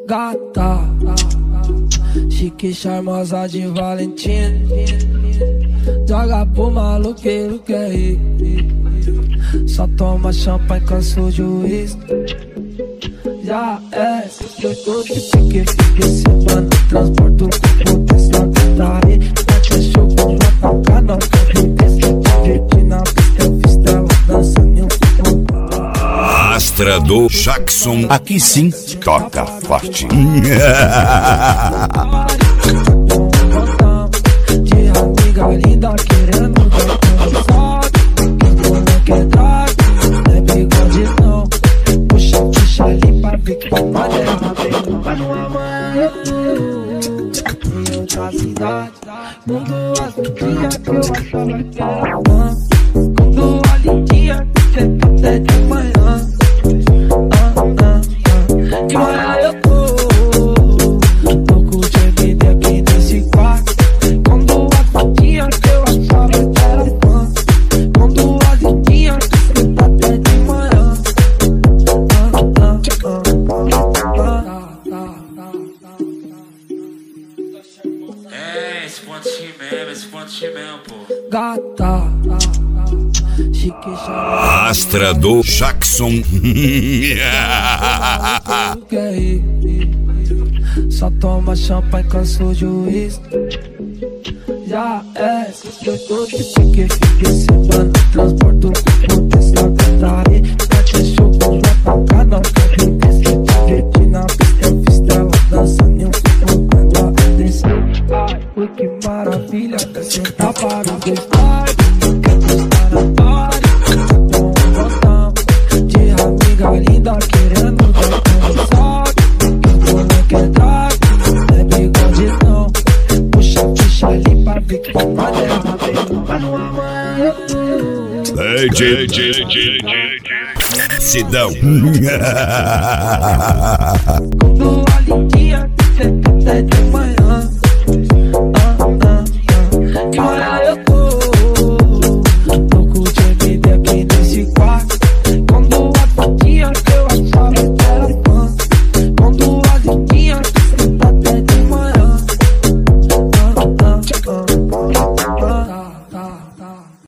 Gata, chique, charmosa de Valentina. Joga pro maluqueiro que é rico. Só toma champanhe, cansou de uísque. Já é, eu tô de fique semana. Transporto o Tesla da aí. Até show com JK, não tem se divertir na pista. Eu fiz tela, dança, nem Astra do Jackson. Aqui sim, toca forte. De amiga linda querendo dançar. Que moleque é drag, não é bigode não. Puxa ali pra ver que maneira bem. Vai no amanhã, em outra cidade. Mundo azul, dia que eu achava que era fã. Mundo alidinha, cê tá até de manhã. De manhã eu tô com o GMD aqui nesse quarto. Quando a fotinha que eu achava que era fã. Quando a lindinha, cê tá até de manhã. É, esse pontinho mesmo, pô. Gata, chique, Astra do Jackson. que é rico. Só toma champanhe, cansou de uísque. Já é, eu tô de fique semana. Transporto o Tesla da aí. Até show com JK, não tem se divertir na pista. Eu fiz tela, dança, nem focando a atenção. Ai, ui, que maravilha, quer sentar para o gostar. Quer postar na party, com um botão. De amiga linda querendo dançar. Que moleque é drag, não é bigode não. Puxa ali pra ver que maneira bem. Vai no amanhã, Sidão. com